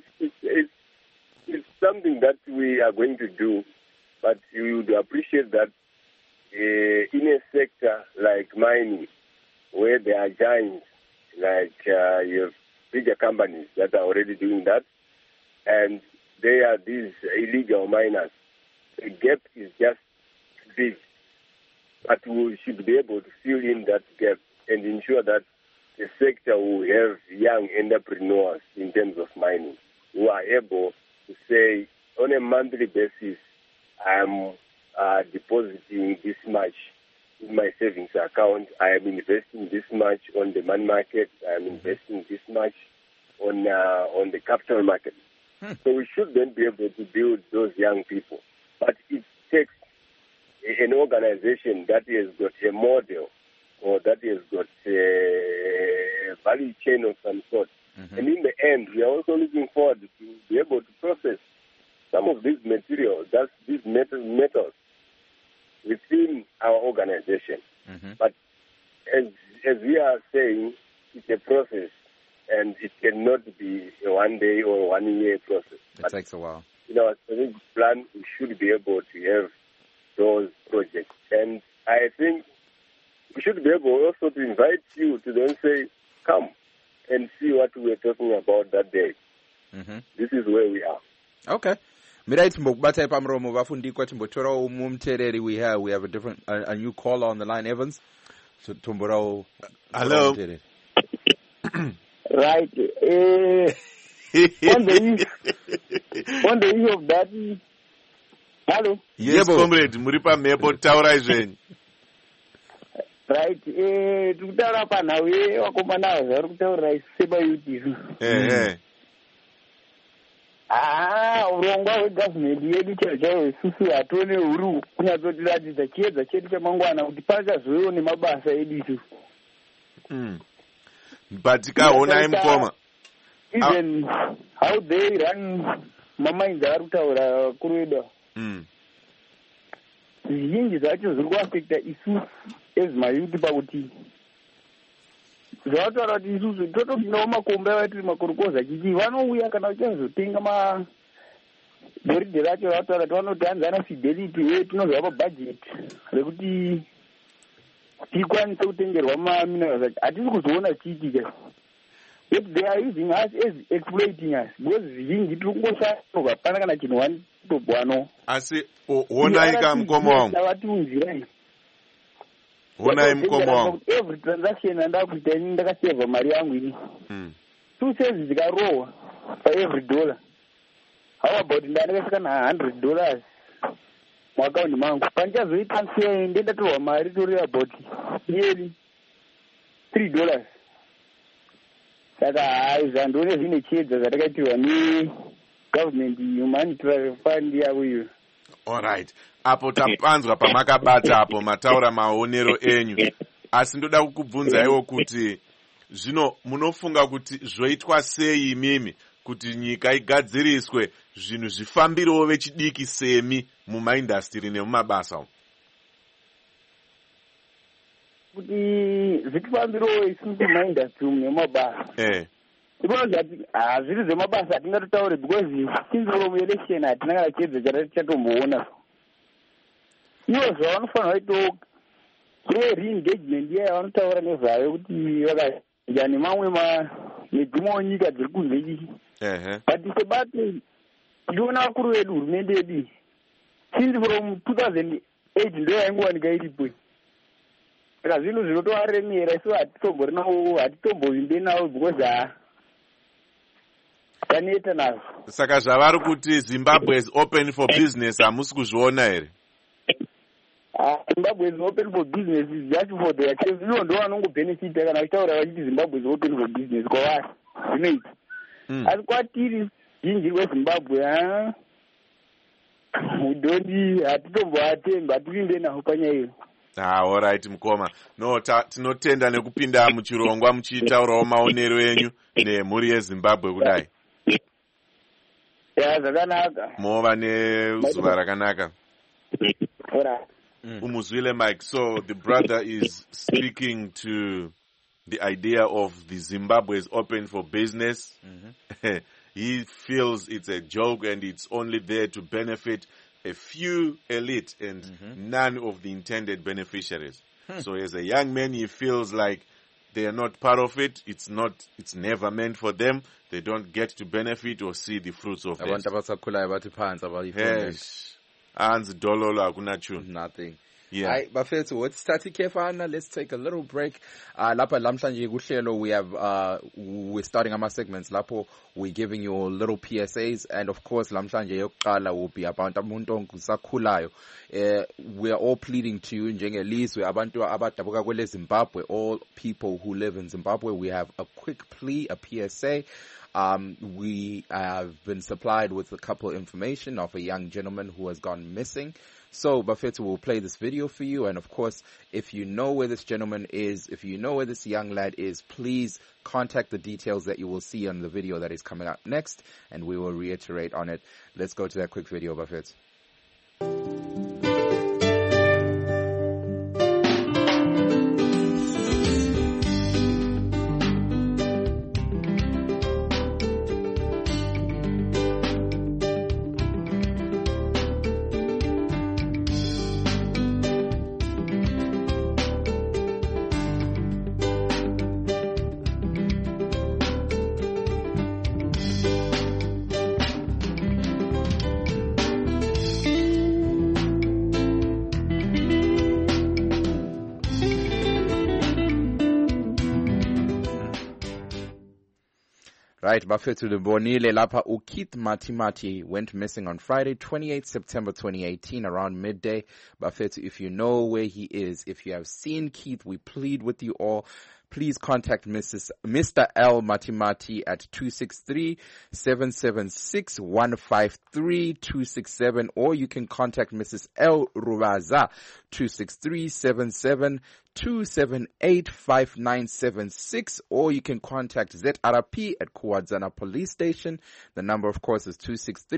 it's something that we are going to do, but you would appreciate that in a sector like mining, where there are giants, like you have bigger companies that are already doing that, and they are these illegal miners. The gap is just big, but we should be able to fill in that gap and ensure that the sector will have young entrepreneurs in terms of mining who are able to say on a monthly basis, I'm depositing this much in my savings account. I am investing this much on the money market. I am investing this much on the capital market. So we should then be able to build those young people. But it takes an organization that has got a model or that has got a value chain of some sort. And in the end, we are also looking forward to be able to process some of these materials, these metals within our organization. But as we are saying, it's a process, and it cannot be a 1 day or 1 year process. It takes a while. In our strategic plan, we should be able to have those projects. And I think we should be able also to invite you to then say, come and see what we were talking about that day. This is where we are. Okay. Mirai timbokubata pamromo vafundikwa timbotora umumtereri we have a different a new caller on the line. Evans, so tomborao. Hello. Right. On the issue of that. Hello. Yes, comrade. Muripa mebo taura izvenyu. Right. Tikutaura panhau wakomana vari kutaurira seba youth. Urongwa hwegavhmendi yedu chaiwo isusu hatione huri kunyatsotiratidza chiedza chedu chamangwana kuti pachazovewo nemabasa edu isu. But tikaonai mukoma. Even how they run mamainzi ari kutaura vakuru vedu. Zvizhinji zvacho zviri kuafekta isusu as mayuti pakuti zvavataura kuti isusu totopindawo makomba avatiri makorokoza chichi vanouya kana vachazotenga magoridhe racho vataura kuti vanoti hanzi ana fidelity uye tinozva pabhajeti rekuti tikwanise kutengerwa maminerals acho hatisi kuzoona chiitika. But they are using us as exploiting us because zvizhinji tiri kungoshaurwa hapana kana chinhu vanotobwano. Asi wonaika mukoma wangu. Vatiunzirai. Honai mukoma wangu. Every transaction andakuita ini ndakaseva mari yangu ini. 2 cents zikarohwa for every dollar. How about ndandakasvika $100 muakaunti mangu. Pandichazoitransfer ndendatorwa mari tori about nearly $3. Saka hai zvandione zvine chiedza zvatakaitirwa negovernment humanitarian fund yavo iyo. Alright. Apo tapanzwa pamakabata apo mataura maonero enyu. Asi ndoda kukubvunzaiwo kuti zvino munofunga kuti zvoitwa sei imimi kuti nyika igadziriswe zvinhu zvifambirewo vechidiki semi mumaindastry nemumabasa umu? Kuti zvitifambirewo isusu mumaindastry nemumabasa. Ikozati hazviri zvemabasa hatingatotaure because since from election hatina kana chiedza chatatomboona. Ivo zvavanofanira kuitawo kune re-engagement iya yavanotaura nezvayo kuti vakaja nemamwe nedzimwewo nyika dziri kunze ichi. But sebate ndiona vakuru vedu hurumende yedu since from 2008 ndo yaingowanika iripo. Saka zvinhu zvinotovaremera isu hatitomboimbe navo because kaneta nazvo. Saka zvavari kuti Zimbabwe is open for business hamusi kuzviona here? Zimbabwe is open for business is just for their case. Ivo ndo vanongobenefita kana vachitaura vachiti Zimbabwe is open for business kwavari zvinoita. Asi kwatiri zhinji kweZimbabwe hatitomboatemba hatipinde naho panyaya iyo. Alright mukoma. No, tinotenda nekupinda muchirongwa muchitaurawo maonero enyu nemhuri yeZimbabwe kudai. Zvakanaka. Mova nezuva rakanaka. Alright. Umuzwile Mike. So the brother is speaking to the idea of the Zimbabwe is open for business. He feels it's a joke and it's only there to benefit a few elite and none of the intended beneficiaries. So as a young man, he feels like they are not part of it. It's never meant for them. They don't get to benefit or see the fruits of it. Nothing. Yeah. Hi, bafethu, what's Tati Kefana? Let's take a little break. Lapha lamhlanje kuhlelo we have we're starting our segments. Lapho we're giving you little PSAs, and of course lamhlanje yokuqala will be about umuntu ongusakhulayo. We are all pleading to you njengelizwe abantu abadabuka kwele Zimbabwe, all people who live in Zimbabwe. We have a quick plea, a PSA. We have been supplied with a couple of information of a young gentleman who has gone missing. So, Bafethu will play this video for you. And of course, if you know where this gentleman is, if you know where this young lad is, please contact the details that you will see on the video that is coming up next. And we will reiterate on it. Let's go to that quick video, Bafethu. Right, Bafethu Bonile Lapa Keith Matimati went missing on Friday, 28 September 2018, around midday. Bafethu, if you know where he is, if you have seen Keith, we plead with you all. Please contact Mr. L. Matimati at 263-776-153-267, or you can contact Mrs. L. Ruvaza, 263-77278-5976, or you can contact ZRP at Kuwadzana Police Station. The number, of course, is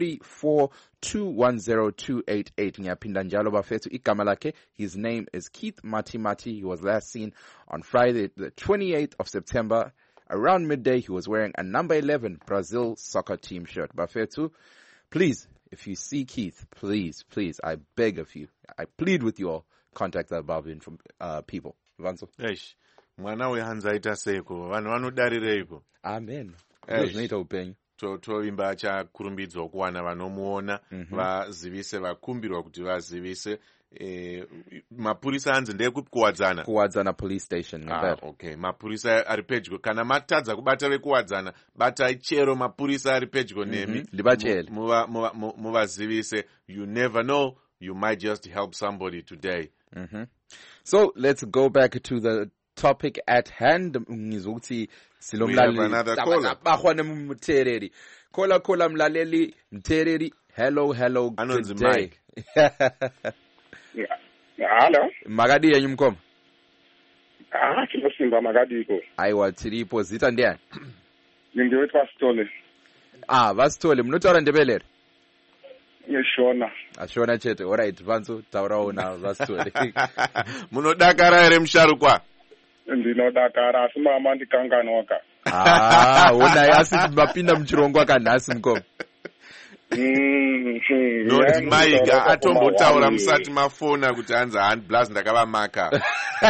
263-4210288. Ngiyaphinda njalo bafethu igama lakhe. His name is Keith Matimati. He was last seen on Friday, the 28th of September. Around midday, he was wearing a number 11 Brazil soccer team shirt. Bafethu, please, if you see Keith, please, I beg of you, I plead with you all, contact the above people. Vanso. Eish, mwana wehanza ita seko, vanodarireiko. Amen. Zvinoita upenyu. Toimba chakurumbidzwa kuwana vanomuona, vazivise, vakumbirwa kuti vazivise. Mapurisa anzi ndekukuwadzana. Kuwadzana Police Station. Okay. Mapurisa ari pedyo. Kana matadza kubata vekuwadzana, batai chero mapurisa ari pedyo nemi. Libachele. Muvazivise. You never know. You might just help somebody today. So let's go back to the topic at hand. We have another caller. Kola mlaleli mtereri. Hello, good day. Hello. Magadi yenyu mkoma? Chinosimba Magadi iko. Aiwa tiripo zita ndiani? Ndingewetwa Stole. Vasitole munotaura Ndebelere? Yeshona. Ashona chete. Alright, Vanso taurawo na Vasitole. Munodakara ere musharukwa? Ndinodakara asi mama ndikanganoka. Ona yasi mapinda muchirongo akanhasi mkoma. Noti Maiga atombotaura musati mafona kuti hanzi hand blast ndakavamaka.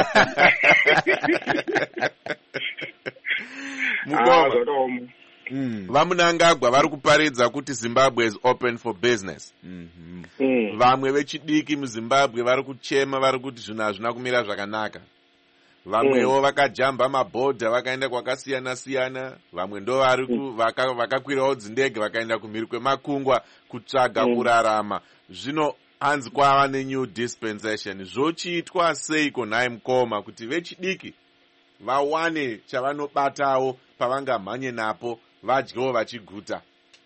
Mukoma. Vamunangagwa vari kuparidza kuti Zimbabwe is open for business. Vamwe vechidiki muZimbabwe vari kuchema vari kuti zvinhu hazvina kumira zvakanaka. Vamwewo vakajamba mabhodha vakaenda kwakasiyana siyana. Vamwe ndo vakakwirawo dzindege vakaenda kumhiri kwemakungwa kutsvaga kurarama. Zvino hanzi kwava nenew dispensation. Zvochiitwa seiko nhai mukoma kuti vechidiki vawane chavanobatawo pavangamhanye napo vadyewo vachiguta?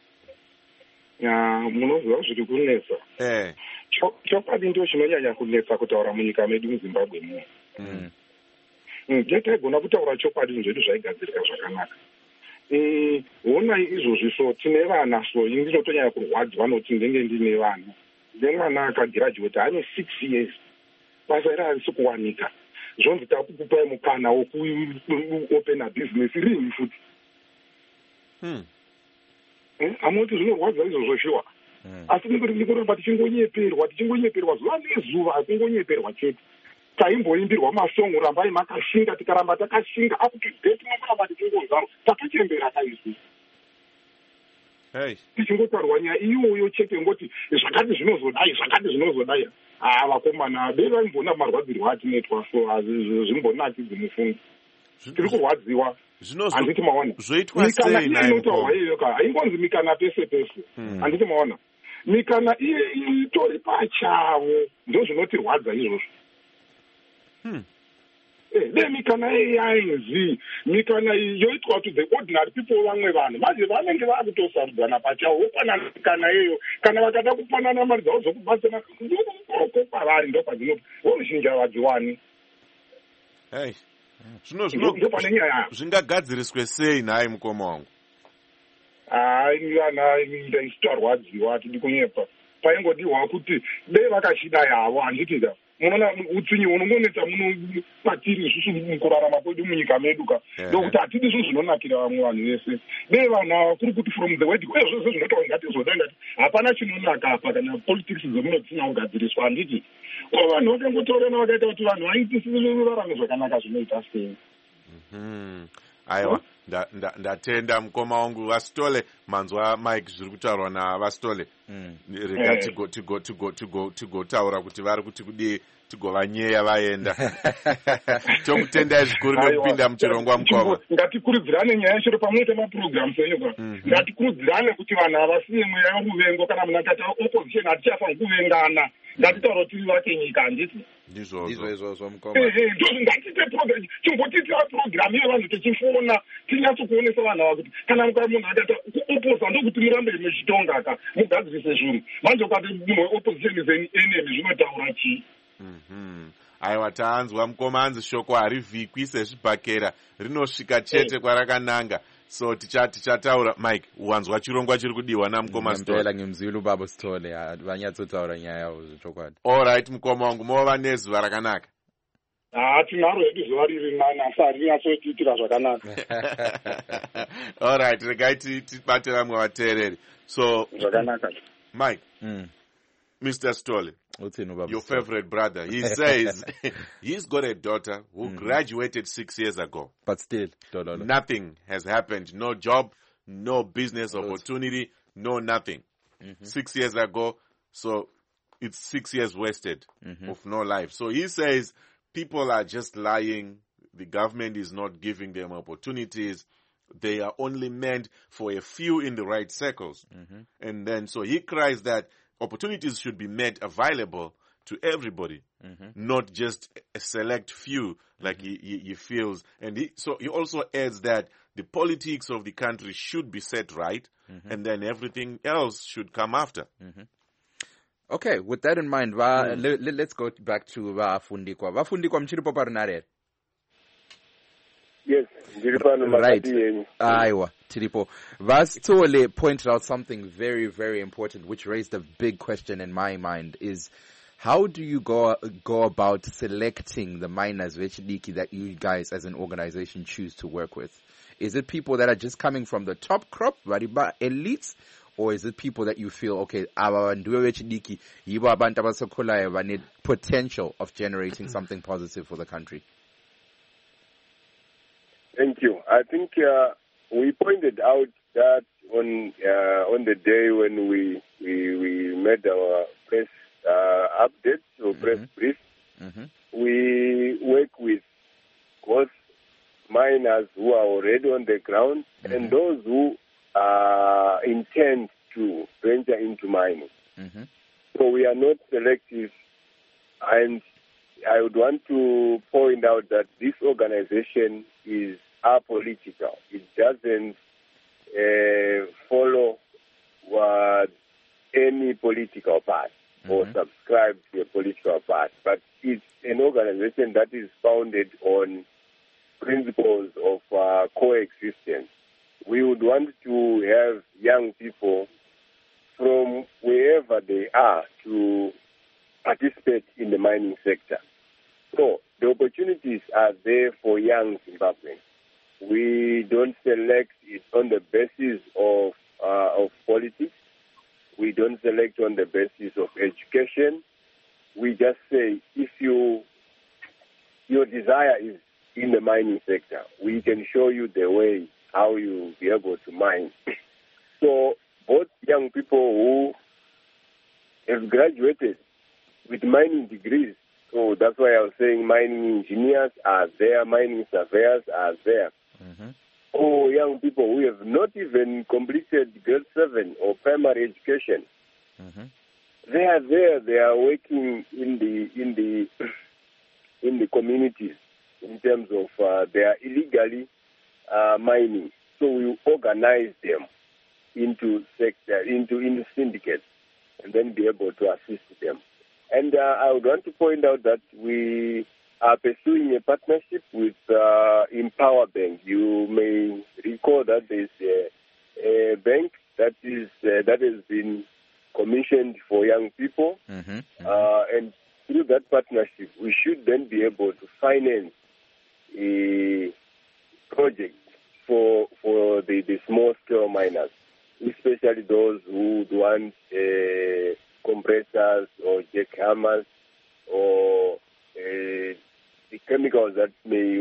Munoziva zviri kunetsa. Chokwadi ndicho chinonyanya kunetsa kutaura munyika medu muZimbabwe muno. Taigona kutaura chokwadi zvedu zvaigadzirika zvakanaka. Honai izvozvi so tine vana so ndinotonyanya kurwadzwa noti ndenge ndine vana. Ndemwana akagraduate ane 6 years. Basa iri harisi kuwanika. Zvonzi takukupai mukana wokuopena business rini futi. Hamoti zvinorwadza izvozvo shuwa. Asi ndikuramba tichingonyeperwa zuva nezuva, kungonyeperwa chete. Taimboimbirwa masongo rambai makashinga, tikaramba takashinga up to date, tinoramba tichingonzaro takachembera kaizvi. tichingotaurwa nyaya iyoyo chete ngoti zvakati zvinozodai vakomana bevaimboona marwadzirwo atinoitwa so hazvimbonakidzi mufungo tiri kurwadziwa handiti maona mikana iye inotaurwa iyoyoka haingonzi mikana pese pese handiti maona mikana iye itori pachavo ndo zvinotirwadza izvozvo dei mikana yainzi mikana yoitwa to the ordinary people vamwe vanhu manje vanenge vakutosarudzana pachavo vopanana mikana yeyo kana vakada kupanana mari dzavo dzokubatsana ndoko kwavari ndo padzinopa voruzhinji vadziwani ndopane nyaya zvingagadziriswe sei nhai mukoma wangu isitarwadziwa tidi kunyepa paingodiwa kuti dei vakashida yavo handitida munoona utsinyi unongonetsa muno patiri isusu mukurarama kwedu munyika medu ka ndokuti hatidi zvo zvinonakira vamwe vanhu vese dei vanhu kuri kuti from the word uye zvose zvinotaura ngatizoda ngati hapana chinonaka apa kana politics dzemunodzina kugadziriswa handiti vanhu vakangotaurana vakaita kuti vanhu vaitivarame zvakanaka zvinoita sei aiwa ndatenda mukoma wangu vastole manzwa mike zviri kutaurwa navastole rega tigotaura kuti vari kuti kudii tigovanyaya vaenda tokutendai zvikuru nekupinda muchirongwa mukoma ngatikurudzirane nyaya yachiro pamunoita mapurogiramu senyuka ngatikurudzirane kuti vanhu havasiye mweya yokuvengo kana munhu akati opposition hatichafanira kuvengana ngatitaura tiri vake nyika handiti ndizvo izvozvo mukoma ngatite chimbotitira purogiramu iyo vanhu tichifona tinyatsokuonesa vanhu ava kuti kana munhu akata kuoposa ndokuti murambe muchitonga ka mugadzirise zvinhu manje ukati munhu weopposition is an enemy zvinotaura chii aiwa taanzwa mukoma anzi shoko harivhikwi sezvibhakera rinosvika chete kwarakananga so tichataura mike wanzwa chirongwa chiri kudiwa namukoma Stole ngimzwile ubaba Stole vanyatsotaura nyaya yavo zvechokwadi allright mukoma wangu mova nezuva rakanaka tinaro hedu zuva riri nasi harinatsotiitira zvakanaka allright regai tibate vamwe vateereri so zvakanaka mike Mr. Stole, your favorite brother, he says he's got a daughter who graduated 6 years ago. But still, nothing has happened. No job, no business opportunity, no nothing. 6 years ago, so it's 6 years wasted of no life. So he says people are just lying. The government is not giving them opportunities. They are only meant for a few in the right circles. And then so he cries that opportunities should be made available to everybody, not just a select few, like he feels. And so he also adds that the politics of the country should be set right, and then everything else should come after. Okay, with that in mind, let's go back to Vafundikwa. Vafundikwa mchiripo parinare. Yes, right. Aiwa, Tiripo. Vastole pointed out something very, very important, which raised a big question in my mind, is how do you go about selecting the miners that you guys as an organization choose to work with? Is it people that are just coming from the top crop, Variba elites, or is it people that you feel, okay, need potential of generating something positive for the country? Thank you. I think we pointed out that on the day when we made our press update or press brief, we work with both miners who are already on the ground and those who intend to venture into mining. So we are not selective, and I would want to point out that this organization is apolitical. It doesn't follow any political party or subscribe to a political party, but it's an organization that is founded on principles of coexistence. We would want to have young people from wherever they are to participate in the mining sector. So the opportunities are there for young Zimbabweans. We don't select it on the basis of politics. We don't select on the basis of education. We just say, if your desire is in the mining sector, we can show you the way how you'll be able to mine. So both young people who have graduated with mining degrees. So that's why I was saying mining engineers are there, mining surveyors are there. Or young people who have not even completed grade 7 or primary education. They are there. They are working in the communities in terms of they are illegally mining. So we organize them into syndicates and then be able to assist them. And I would want to point out that we are pursuing a partnership with Empower Bank. You may recall that there's a bank that has been commissioned for young people, and through that partnership, we should then be able to finance a project for the small-scale miners, especially those who want compressors or jackhammers or the chemicals that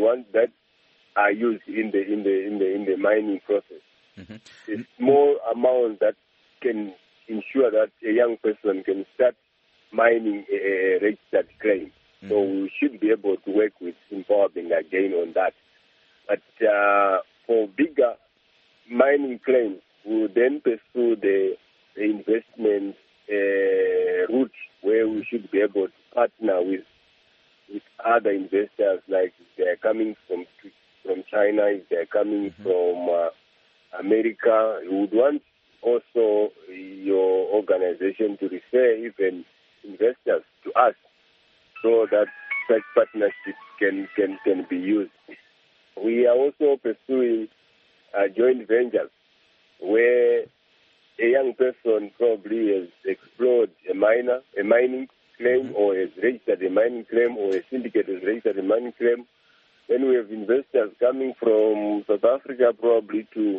are used in the mining process. A small amount that can ensure that a young person can start mining a registered claim. So we should be able to work with Empowering again on that. But for bigger mining claims, we will then pursue the investment route where we should be able to partner with other investors, like if they are coming from China, if they are coming from America. We would want also your organization to refer even investors to us so that such partnerships can be used. We are also pursuing joint ventures where a young person probably has explored a mining claim or has registered a mining claim or a syndicate has registered a mining claim. Then we have investors coming from South Africa probably to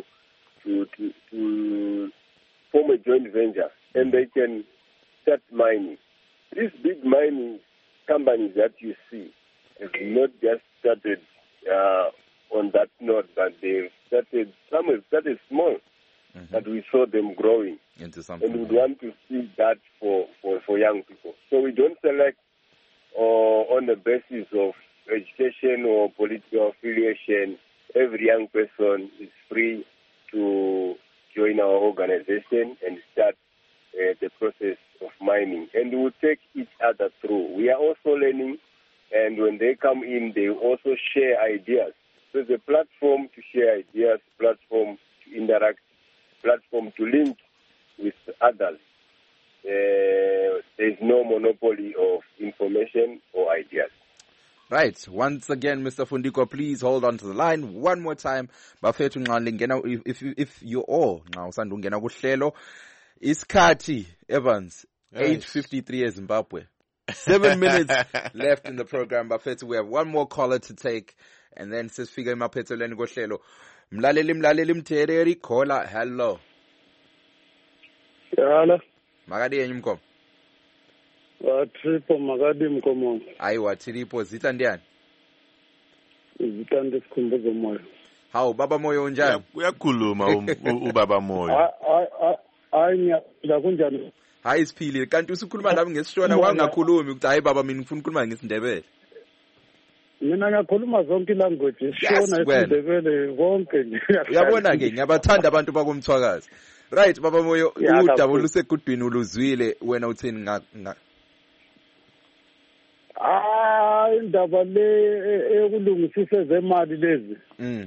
form a joint venture, and they can start mining. These big mining companies that you see have not just started on that note, but some have started small, but we saw them growing into something. And we want to see that for young people. So we don't select on the basis of education or political affiliation. Every young person is free to join our organization and start the process of mining. And we will take each other through. We are also learning, and when they come in, they also share ideas. So it's a platform to share ideas, platform to interact, platform to link with others. There's no monopoly of information or ideas. Right. Once again, Mr. Fundiko, please hold on to the line one more time. Bafethu ngena if you all now sandungena kuhlelo isikhathi Evans 8:53 Zimbabwe. 7 minutes left in the program. Bafethu, we have one more caller to take, and then sesifika emaphethelweni kohlelo. Mlaleli mthereri caller. Hello. Hello. Makadi yenyu mkomo. Tripo makadi mkomo. Aiwa Tripo zita ndiani? Zita ndisikhumbuzo moyo. Hawu baba moyo unjani? Uyakhuluma ubaba moyo. Hayi la kunjani? Hayi siphilile kanti usukhuluma nami ngesishona wangakhulumi ukuthi hayi baba mina ngifuna ukukhuluma ngesindebele. Mina ngiyakhuluma zonke language ishona isindebele konke nje. Uyabona ke ngiyabathanda abantu bakomthwakazi. Right baba moyo udaba lusegudwini uluzwile wena uthini nga indaba le ekulungisisa zemali lezi.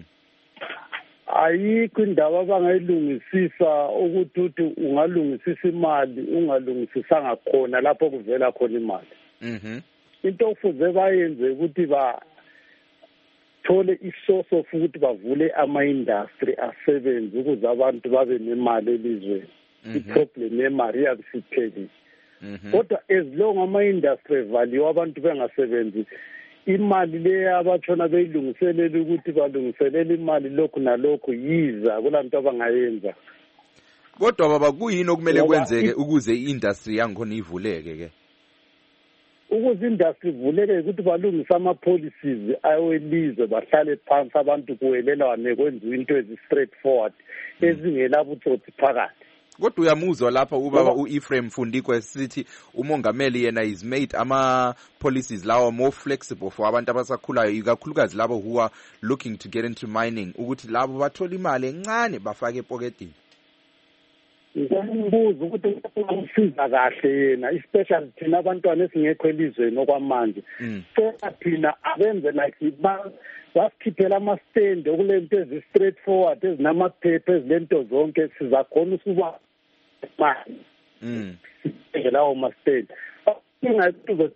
Ayikho indaba abangayilungisisa ukuthi ungalungisisa imali ungalungisisanga khona lapho kuvela khona imali. Into okufuze bayenze ukuthi bathole isource of ukuthi bavule ama-industry asebenze ukuze abantu babe nemali elizweni. I-problem yemali iyabisiphelile. Kodwa as long ama-industry evaliwe abantu bengasebenzi, imali le abatshona beyilungiselela ukuthi balungiselela imali lokhu nalokhu yiza kulanto abangayenza. Kodwa baba kuyini okumele kwenzeke ukuze i-industry yangikhona ivuleke ke? Ukuze industry ivuleke ukuthi balungise ama-policies awelizwe bahlale phansi abantu kuwelelwane kwenziwe into ezi-straightforward ezingela butsotsi phakathi. kodwa uyamuzwa lapha ubaba u-Ephraim Fundikwe sithi umongameli yena is made ama-policies lawa more flexible for abantu abasakhulayo, ikakhulukazi labo who are looking to get into mining, ukuthi labo bathola imali encane bafake epoketini. Ngiyambuza ukuthi usiza kahle yena, especially thina abantwana esingekho elizweni okwamanje. Thina abenze like basikhiphela ama-stand okulento ezi-straightforward ezinamaphepha ezilento zonke sizakhona ukuba mali. Lawo ma-stand. Ingayituzo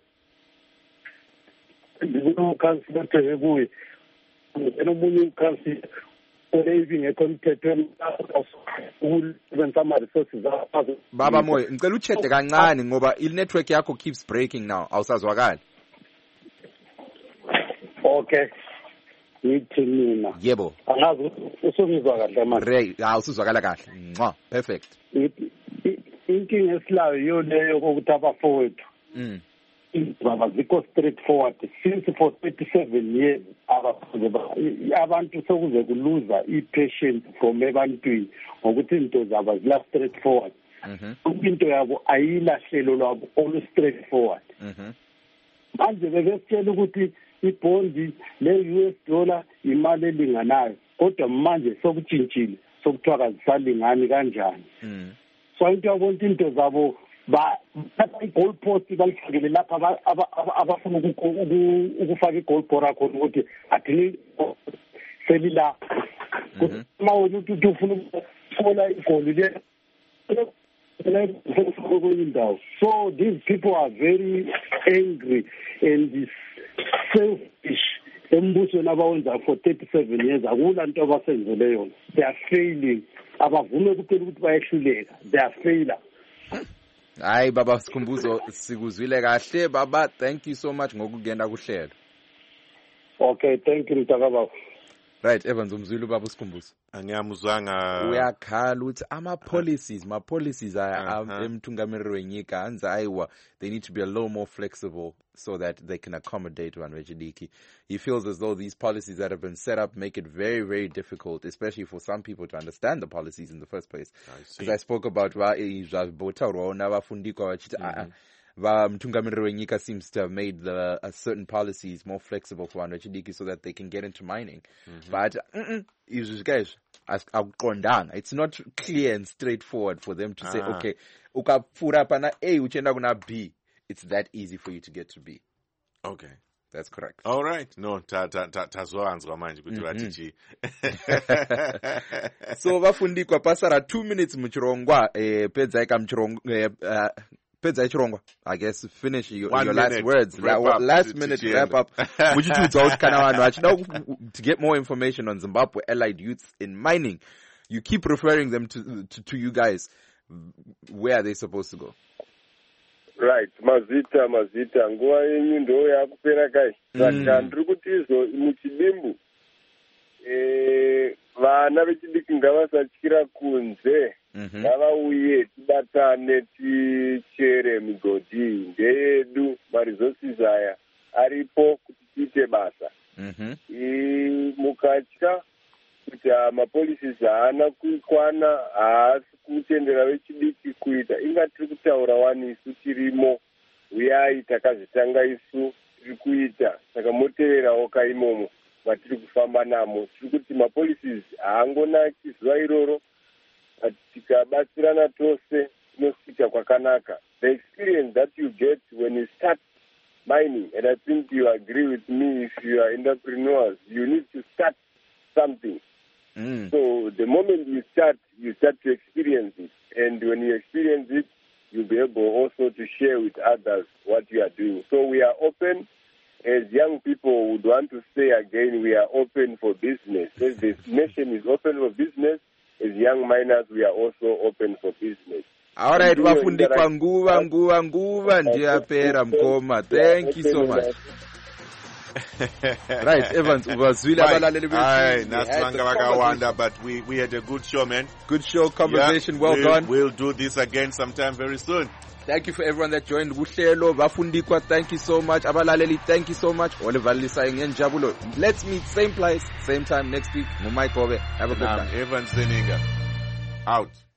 ukhansila otheke kuye. Omunye ukhansila ingekho emthethweni ukusebenzisa ama-resources azo. Baba Moyo, ngicela uchede kancane ngoba i-network yakho keeps breaking now. Awusazwakali. Okay. Ngithi mina. Yebo. Angazi usungizwa kahle manje. Awusuzwakala kahle. Perfect. Inkinga esilayo yiyo leyo ukuthi abafowethu. Baba zikho straightforward since for 37 years abantu sokuze kuluza i-patient from ebantwini ngokuthi into zabo zila straightforward. Into yabo ayilahlelo lwabo all straightforward. Manje bebesitshela ukuthi ibondi le-US dollar imali elinganayo, kodwa manje sokutshintshile sokuthiwa kazisalingani kanjani. So into yabona into zabo i-goal post balifakele lapha abafuna ukufaka i-goal bora khona ukuthi athini selila uma umuntu ufuna ukuthola igoli le so these people are very angry and selfish embusweni abawenza for 37 years akula nto abasenzele yona. They are failing. Abavume kuphela ukuthi bayehluleka. They are failure. Hayi baba Sikhumbuzo sikuzwile kahle baba, thank you so much ngokungena kuhlelo. Okay, thank you mtakababa. Right, Evans umzulu baba Sikhumbuzo. Angiyamuzwanga uyakhala uthi ama-policies emthungameli wenyika anze ayiwa, they need to be a little more flexible so that they can accommodate Wanwechidiki. He feels as though these policies that have been set up make it very, very difficult, especially for some people to understand the policies in the first place. Because I spoke about Mthungameli wenyika seems to have made certain policies more flexible for Wanwechidiki so that they can get into mining. But guys, it's not clear and straightforward for them to say, okay, ukapfura pana A uchenda kuna B. It's that easy for you to get to B. Okay. That's correct. All right. No, tazwanzwa manje kuti vatichi. So vafundikwa pasara 2 minutes muchirongwa pedza ika pedza chirongwa. I guess finish your last words. Last minute wrap up. Would you to get more information on Zimbabwe allied youths in mining? You keep referring them to you guys. Where are they supposed to go? Right, mazita nguwa yenyu ndo yakupera kai. Saka ndiri kuti izo muchidimbu vana vechidiki ngavasatyira kunze, ngavauye tibatane tichere migodhi ndeyedu, maresources aya aripo kuti tiite basa. Mukatya kuti mapolicies haana kukwana, haasi kutendera vechidiki kuita, inga tiri kutaura wani isu tirimo, uyai takazvitanga isu tiri kuita, saka moteverawo kaimomo matiri kufamba namo. Tiri kuti mapolicies haangonaki zuva iroro, tikabatsirana tose tinosvika kwakanaka. The experience that you get when you start mining, and I think you agree with me, if you are entrepreneurs, you need to start something. So the moment you start to experience it, and when you experience it, you'll be able also to share with others what you are doing. So we are open. As young people would want to say again, we are open for business. As the nation is open for business, as young miners, we are also open for business. All right, wafundikwa nguva ndiyapera mkoma. Thank you so much. Right, Evans, but we had a good show, man. Good show, conversation, well done. We'll do this again sometime very soon. Thank you for everyone that joined. Guhlelo, Vafundikwa, thank you so much. Abalaleli, thank you so much. Let's meet same place, same time next week. Mumai Kobe. Have a good time. Evans Zeninga. Out.